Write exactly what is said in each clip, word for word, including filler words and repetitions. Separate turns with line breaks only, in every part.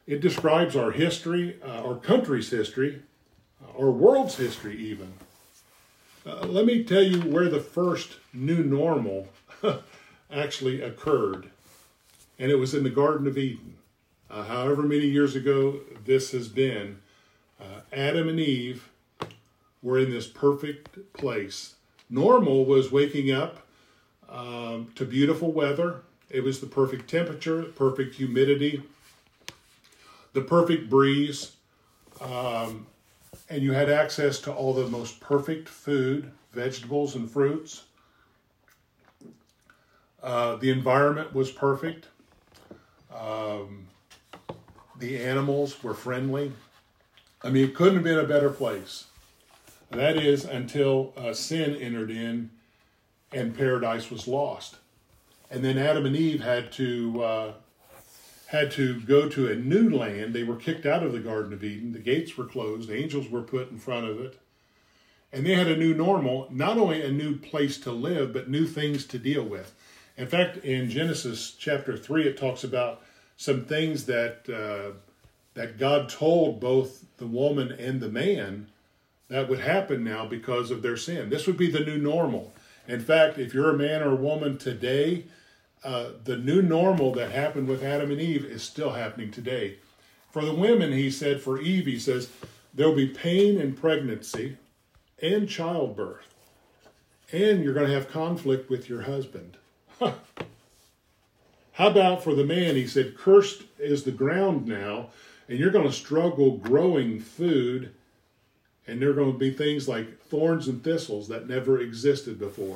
It describes our history, uh, our country's history, our world's history even. Uh, let me tell you where the first new normal actually occurred. And it was in the Garden of Eden. Uh, however many years ago this has been, uh, Adam and Eve were in this perfect place. Normal was waking up um, to beautiful weather. It was the perfect temperature, perfect humidity, the perfect breeze. Um, and you had access to all the most perfect food, vegetables and fruits. Uh, the environment was perfect. Um, the animals were friendly. I mean, it couldn't have been a better place. That is until uh, sin entered in and paradise was lost. And then Adam and Eve had to uh, had to go to a new land. They were kicked out of the Garden of Eden. The gates were closed. Angels were put in front of it. And they had a new normal, not only a new place to live, but new things to deal with. In fact, in Genesis chapter three, it talks about some things that uh, that God told both the woman and the man that would happen now because of their sin. This would be the new normal. In fact, if you're a man or a woman today, uh, the new normal that happened with Adam and Eve is still happening today. For the women, he said, for Eve, he says, there will be pain in pregnancy and childbirth. And you're going to have conflict with your husband. How about for the man, he said, cursed is the ground now, and you're going to struggle growing food, and there are going to be things like thorns and thistles that never existed before.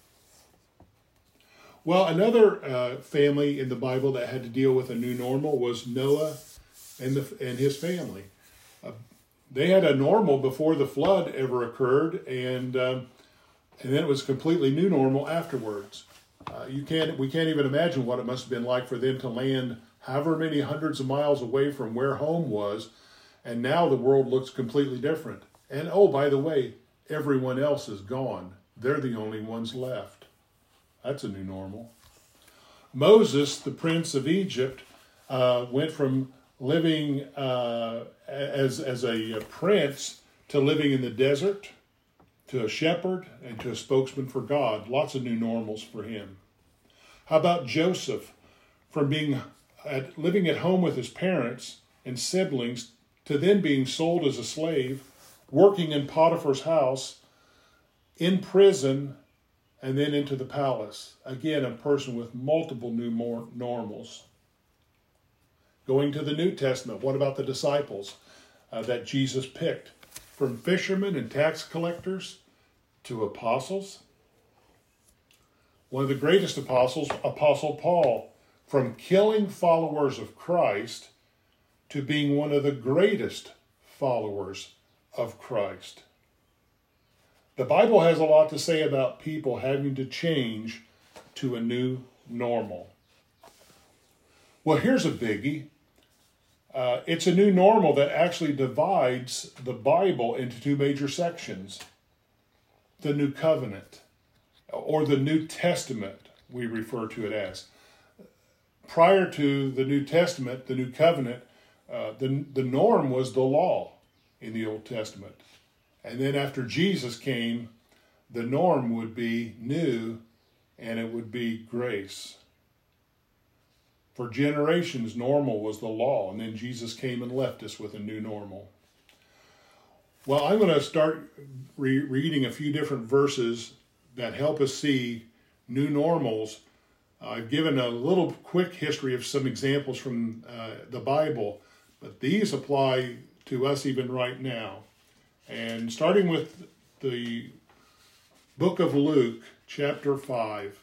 Well, another uh, family in the Bible that had to deal with a new normal was Noah and, the, and his family. Uh, they had a normal before the flood ever occurred, and, um, and then it was completely new normal afterwards. Uh, you can't, we can't even imagine what it must have been like for them to land however many hundreds of miles away from where home was, and now the world looks completely different. And oh, by the way, everyone else is gone. They're the only ones left. That's a new normal. Moses, the prince of Egypt, uh, went from living uh, as, as a prince to living in the desert, to a shepherd, and to a spokesman for God. Lots of new normals for him. How about Joseph, from being at, living at home with his parents and siblings to then being sold as a slave, working in Potiphar's house, in prison, and then into the palace. Again, a person with multiple new normals. Going to the New Testament, what about the disciples uh, that Jesus picked? From fishermen and tax collectors to apostles. One of the greatest apostles, Apostle Paul, from killing followers of Christ to being one of the greatest followers of Christ. The Bible has a lot to say about people having to change to a new normal. Well, here's a biggie. Uh, it's a new normal that actually divides the Bible into two major sections. The New Covenant, or the New Testament, we refer to it as. Prior to the New Testament, the New Covenant, uh, the, the norm was the law in the Old Testament. And then after Jesus came, the norm would be new, and it would be grace. For generations, normal was the law, and then Jesus came and left us with a new normal. Well, I'm going to start re- reading a few different verses that help us see new normals. Uh, I've given a little quick history of some examples from uh, the Bible, but these apply to us even right now. And starting with the book of Luke, chapter five.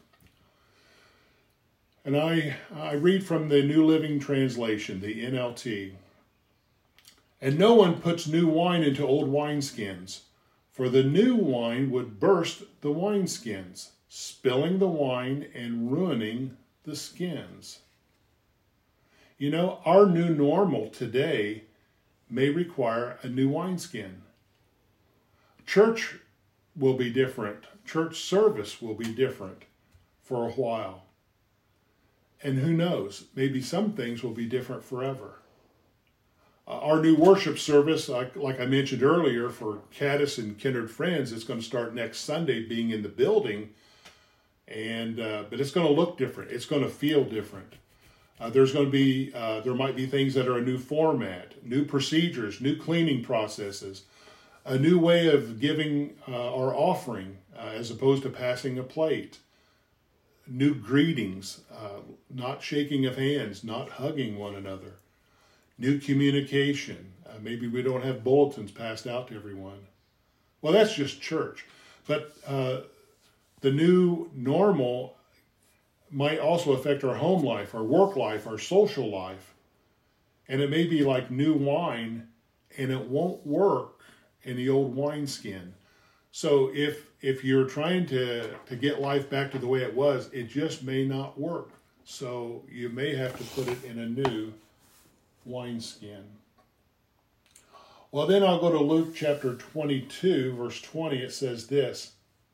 And I, I read from the New Living Translation, the N L T. And no one puts new wine into old wineskins, for the new wine would burst the wineskins, spilling the wine and ruining the skins. You know, our new normal today may require a new wineskin. Church will be different. Church service will be different for a while. And who knows, maybe some things will be different forever. Uh, our new worship service, like, like I mentioned earlier, for Caddis and Kindred Friends, it's going to start next Sunday, being in the building, and uh, but it's going to look different. It's going to feel different. Uh, there's going to be, uh, there might be things that are a new format, new procedures, new cleaning processes, a new way of giving uh, our offering uh, as opposed to passing a plate, new greetings, uh, not shaking of hands, not hugging one another, new communication. Uh, maybe we don't have bulletins passed out to everyone. Well, that's just church. But uh, the new normal might also affect our home life, our work life, our social life. And it may be like new wine, and it won't work in the old wineskin. So if if you're trying to, to get life back to the way it was, it just may not work. So you may have to put it in a new wineskin. Well, then I'll go to Luke chapter twenty-two, verse twenty. It says this.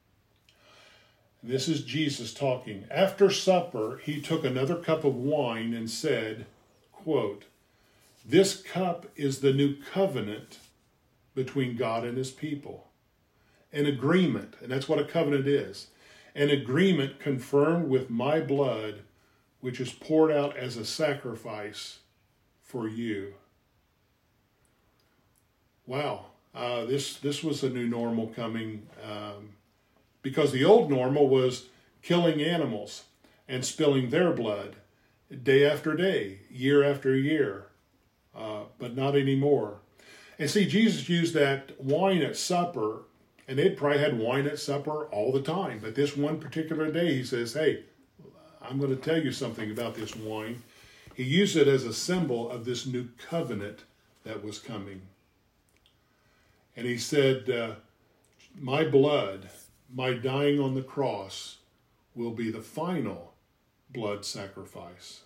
This is Jesus talking. After supper, he took another cup of wine and said, quote, "This cup is the new covenant between God and his people. An agreement," and that's what a covenant is, "an agreement confirmed with my blood, which is poured out as a sacrifice for you." Wow, uh, this, this was a new normal coming, um, because the old normal was killing animals and spilling their blood day after day, year after year, uh, but not anymore. And see, Jesus used that wine at supper, and they'd probably had wine at supper all the time. But this one particular day, he says, hey, I'm going to tell you something about this wine. He used it as a symbol of this new covenant that was coming. And he said, uh, my blood, my dying on the cross, will be the final blood sacrifice.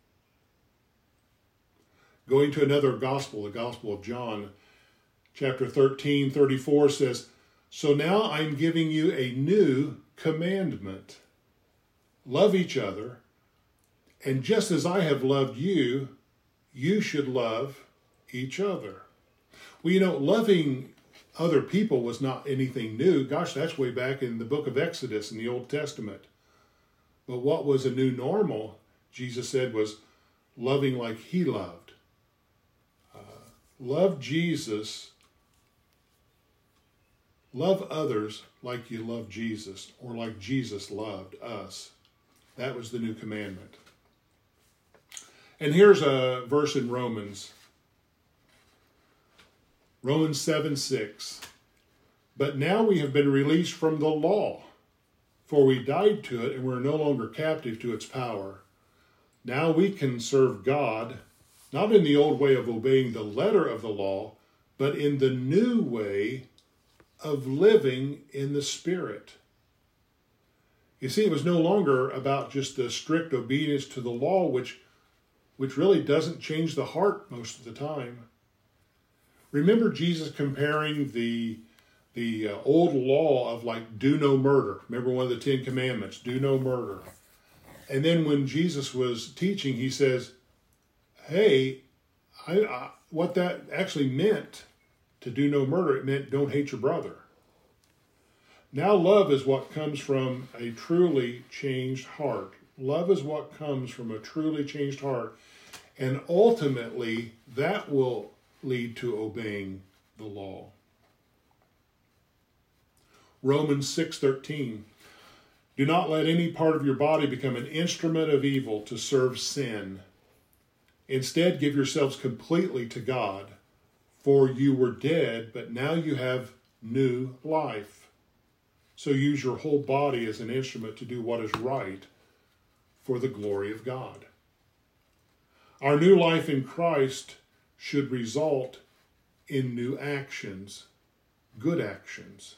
Going to another gospel, the Gospel of John, chapter thirteen, thirty-four says, "So now I'm giving you a new commandment. Love each other, and just as I have loved you, you should love each other." Well, you know, loving other people was not anything new. Gosh, that's way back in the book of Exodus in the Old Testament. But what was a new normal, Jesus said, was loving like he loved. Uh, love Jesus. Love others like you love Jesus, or like Jesus loved us. That was the new commandment. And here's a verse in Romans. Romans seven six. "But now we have been released from the law, for we died to it and we're no longer captive to its power. Now we can serve God, not in the old way of obeying the letter of the law, but in the new way of living in the Spirit." You see, it was no longer about just the strict obedience to the law, which, which really doesn't change the heart most of the time. Remember Jesus comparing the, the uh, old law of like, do no murder. Remember one of the Ten Commandments, do no murder. And then when Jesus was teaching, he says, hey, I, I, what that actually meant to do no murder, it meant don't hate your brother. Now love is what comes from a truly changed heart. Love is what comes from a truly changed heart. And ultimately, that will lead to obeying the law. Romans six thirteen. "Do not let any part of your body become an instrument of evil to serve sin. Instead, give yourselves completely to God, for you were dead, but now you have new life. So use your whole body as an instrument to do what is right for the glory of God." Our new life in Christ should result in new actions, good actions.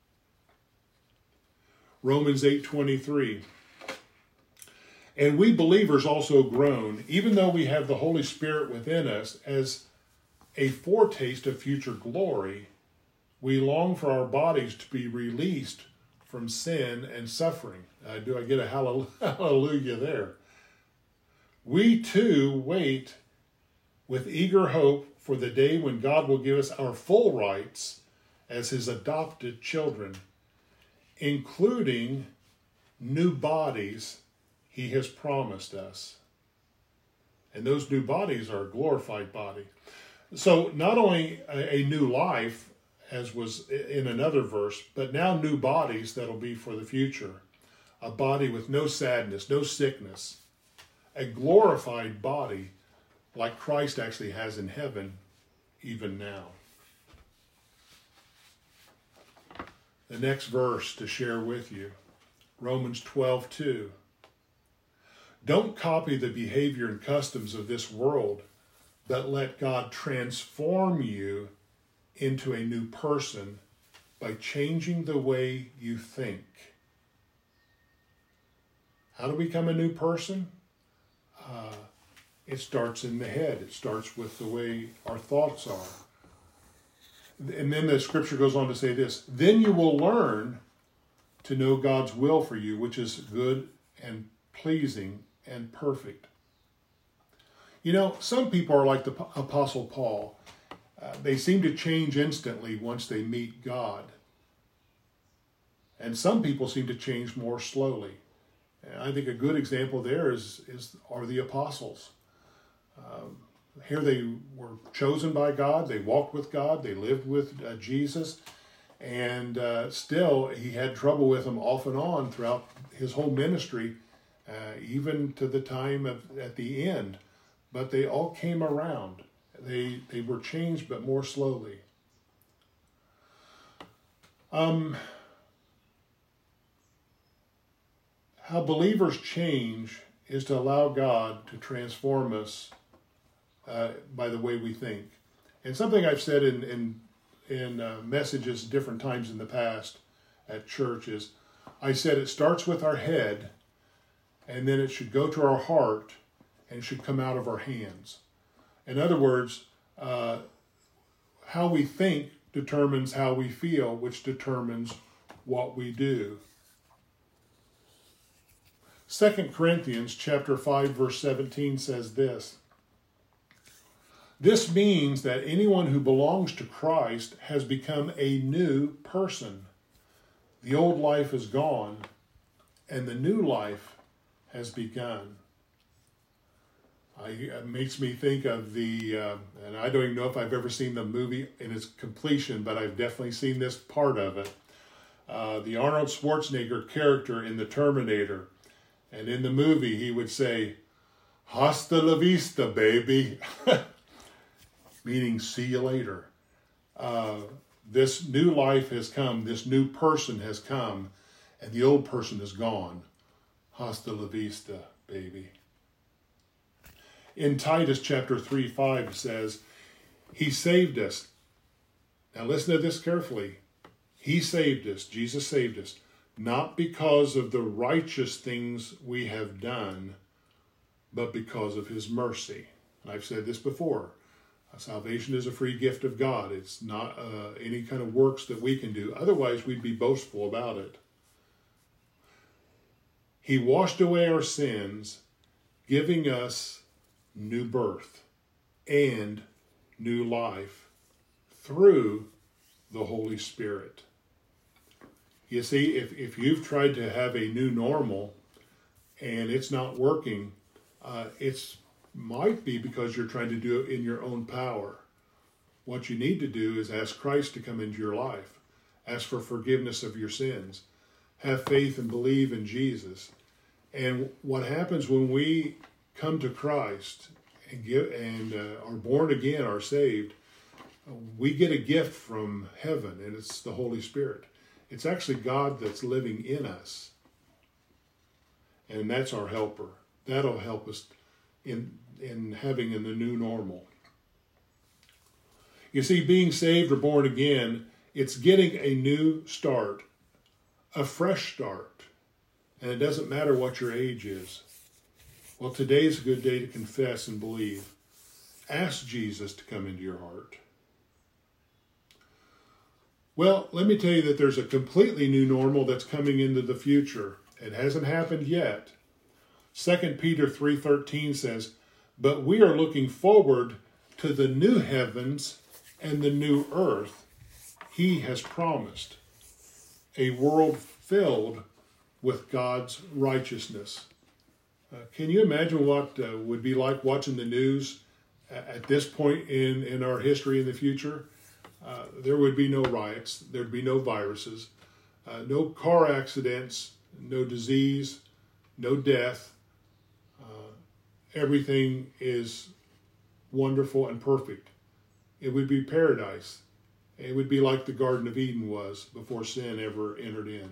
Romans eight twenty-three. "And we believers also groan, even though we have the Holy Spirit within us, as a foretaste of future glory, we long for our bodies to be released from sin and suffering." Uh, do I get a hallelujah there? "We too wait with eager hope for the day when God will give us our full rights as his adopted children, including new bodies he has promised us. And those new bodies are a glorified body. So not only a, a new life, as was in another verse, but now new bodies that'll be for the future. A body with no sadness, no sickness. A glorified body like Christ actually has in heaven even now. The next verse to share with you, Romans twelve two. Don't copy the behavior and customs of this world, but let God transform you into a new person by changing the way you think. How do we become a new person? Uh, it starts in the head. It starts with the way our thoughts are. And then the scripture goes on to say this, then you will learn to know God's will for you, which is good and pleasing and perfect. You know, some people are like the Apostle Paul. Uh, they seem to change instantly once they meet God. And some people seem to change more slowly. And I think a good example there is, is are the apostles. Um, here they were chosen by God. They walked with God. They lived with uh, Jesus. And uh, still, he had trouble with them off and on throughout his whole ministry, uh, even to the time of, at the end. But they all came around. They they were changed, but more slowly. Um, how believers change is to allow God to transform us uh, by the way we think. And something I've said in in, in uh, messages different times in the past at church is, I said it starts with our head, and then it should go to our heart, and should come out of our hands. In other words, uh, how we think determines how we feel, which determines what we do. Second Corinthians chapter five, verse seventeen says this, this means that anyone who belongs to Christ has become a new person. The old life is gone, and the new life has begun. I, it makes me think of the, uh, and I don't even know if I've ever seen the movie in its completion, but I've definitely seen this part of it. Uh, the Arnold Schwarzenegger character in The Terminator. And in the movie, he would say, hasta la vista, baby. Meaning, see you later. Uh, this new life has come, this new person has come, and the old person is gone. Hasta la vista, baby. In Titus chapter three, five, it says, he saved us. Now listen to this carefully. He saved us, Jesus saved us, not because of the righteous things we have done, but because of his mercy. And I've said this before. Salvation is a free gift of God. It's not uh, any kind of works that we can do. Otherwise, we'd be boastful about it. He washed away our sins, giving us new birth and new life through the Holy Spirit. You see, if, if you've tried to have a new normal and it's not working, uh, it's might be because you're trying to do it in your own power. What you need to do is ask Christ to come into your life. Ask for forgiveness of your sins. Have faith and believe in Jesus. And what happens when we come to Christ and get and uh, are born again, are saved, we get a gift from heaven, and it's the Holy Spirit. It's actually God that's living in us, and that's our helper. That'll help us in in having in the new normal. You see, being saved or born again, it's getting a new start, a fresh start, and it doesn't matter what your age is. Well, today's a good day to confess and believe. Ask Jesus to come into your heart. Well, let me tell you that there's a completely new normal that's coming into the future. It hasn't happened yet. Second Peter three thirteen says, but we are looking forward to the new heavens and the new earth he has promised, a world filled with God's righteousness. Uh, can you imagine what uh, would be like watching the news at this point in, in our history in the future? Uh, there would be no riots, there'd be no viruses, uh, no car accidents, no disease, no death. Uh, everything is wonderful and perfect. It would be paradise. It would be like the Garden of Eden was before sin ever entered in.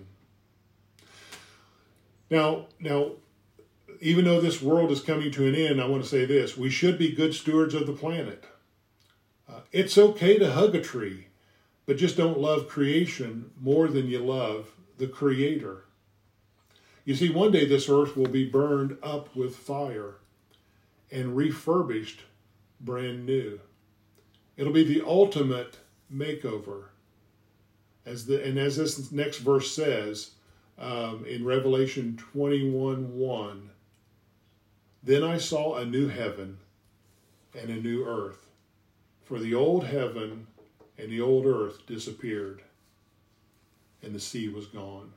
Now, now, even though this world is coming to an end, I want to say this: we should be good stewards of the planet. Uh, it's okay to hug a tree, but just don't love creation more than you love the Creator. You see, one day this earth will be burned up with fire and refurbished brand new. It'll be the ultimate makeover. As the and as this next verse says um, in Revelation twenty-one one, then I saw a new heaven and a new earth, for the old heaven and the old earth disappeared, and the sea was gone.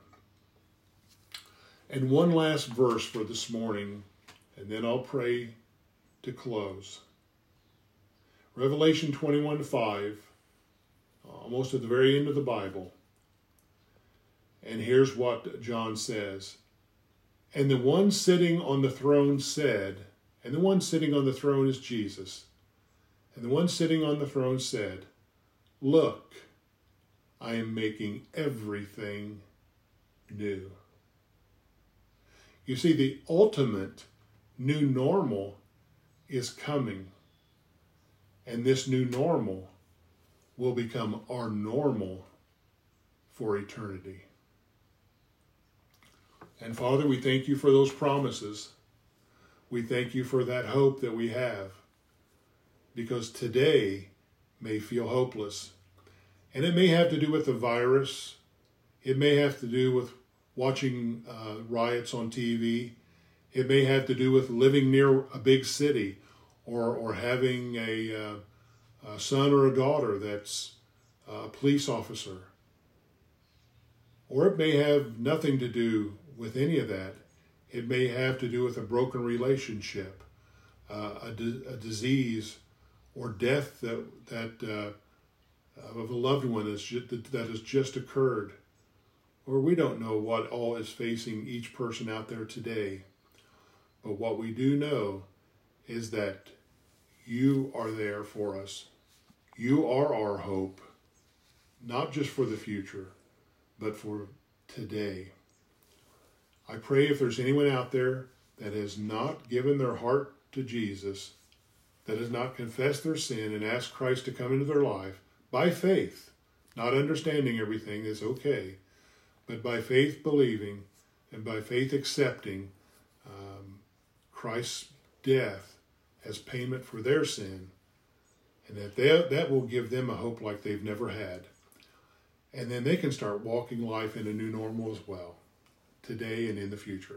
And one last verse for this morning, and then I'll pray to close. Revelation twenty-one five, almost at the very end of the Bible. And here's what John says. And the one sitting on the throne said, and the one sitting on the throne is Jesus, and the one sitting on the throne said, look, I am making everything new. You see, the ultimate new normal is coming. And this new normal will become our normal for eternity. And Father, we thank you for those promises. We thank you for that hope that we have, because today may feel hopeless. And it may have to do with the virus. It may have to do with watching uh, riots on T V. It may have to do with living near a big city, or or having a, uh, a son or a daughter that's a police officer. Or it may have nothing to do with any of that. It may have to do with a broken relationship, uh, a, di- a disease, or death that that uh, of a loved one that's just, that, that has just occurred. Or we don't know what all is facing each person out there today. But what we do know is that you are there for us. You are our hope, not just for the future, but for today. I pray if there's anyone out there that has not given their heart to Jesus, that has not confessed their sin and asked Christ to come into their life by faith, not understanding everything is okay, but by faith believing and by faith accepting um, Christ's death as payment for their sin, and that they, that will give them a hope like they've never had. And then they can start walking life in a new normal as well, today and in the future.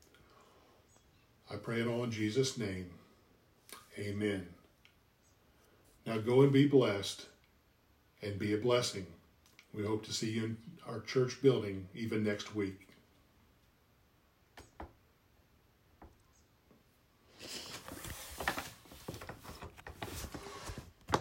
I pray it all in Jesus' name. Amen. Now go and be blessed and be a blessing. We hope to see you in our church building even next week.